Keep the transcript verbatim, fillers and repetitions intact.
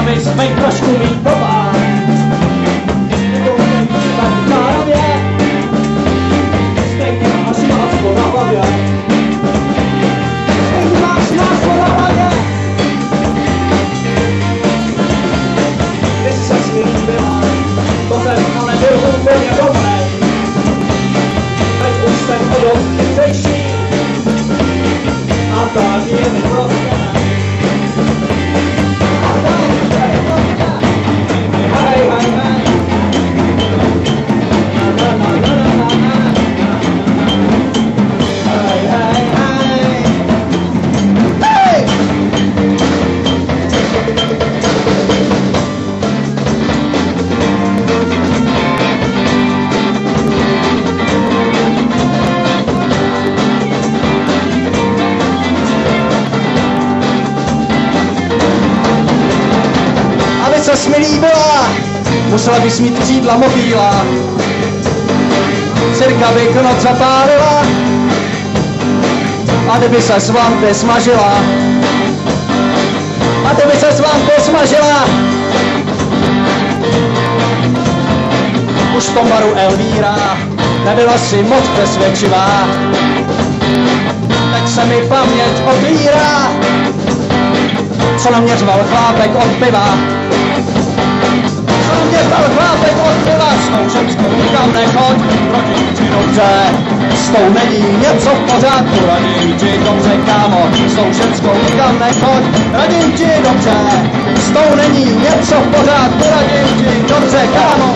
my jsme jí trošku mít doma. Nekoukej tak v zárově, stejně máš máslo na hlavě. Stejně máš máslo na hlavě. Když se s ním byla, to jsem ale byl úplně dobrý. Teď už jsem o dost chytřejší a tak je mi prostě. Ses mi líbila, musela bys mít křídla motýla. Cirka by k noc zapálila a kdyby se s vampy smažila. A kdyby se s vampy smažila. Už v tom baru Elvíra nebyla si moc přesvědčivá. Teď se mi paměť otvírá, co na mě řval chlápek od piva. Mě zdal chlápek od piva, s tou ženskou nikam nechoď, rodím ti dobře, s tou není něco v pořádku, radím ti dobře, kámo, s tou ženskou nikam nechoď, radím ti dobře, s tou není něco v pořádku, radím ti dobře, kámo.